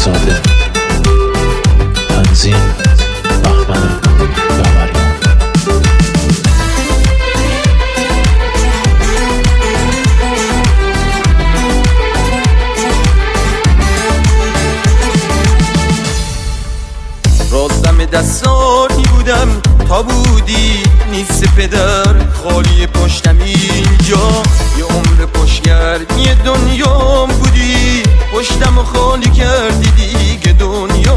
زاده، تنظیم بهمن داوریان. راستم دستانی بودم تا بودی نیست پدر، خالی پشتم اینجا یه عمر پشتگرمی دنیام بودی، پشتم خالی کردی دیگه دنیا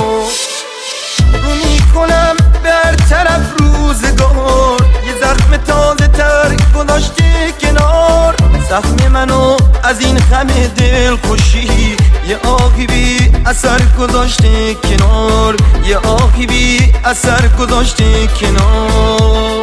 رو میکنم بر طرف روزگار، یه زخم تازه تر گذاشته کنار، زخم منو از این غم دل خوشی یه آهی بی اثر گذاشته کنار، یه آهی بی اثر گذاشته کنار.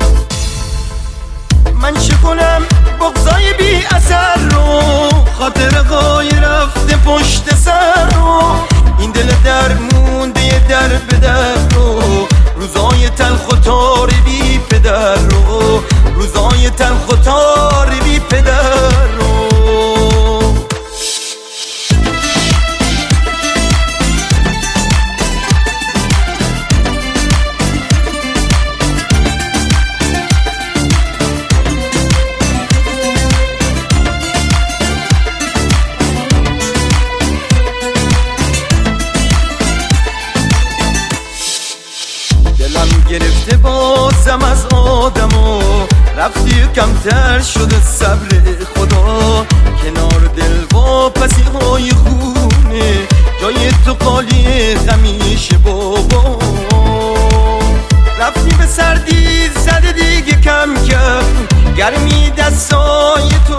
من چه کنم بغضای بی اثر رو، خاطر قای رفته پشت سر رو، این دل در مونده در به در رو، روزای تلخ و تار بی پدر رو، روزای تلخ و تار بی پدر رو. دلم گرفته بازم از آدم و رفتی کمتر شده صبر خدا، کنار دل واپسی های خونه جای تو خالی همیشه بابا، رفتی به سردی زده دیگه کم کم، گرمی دستای تو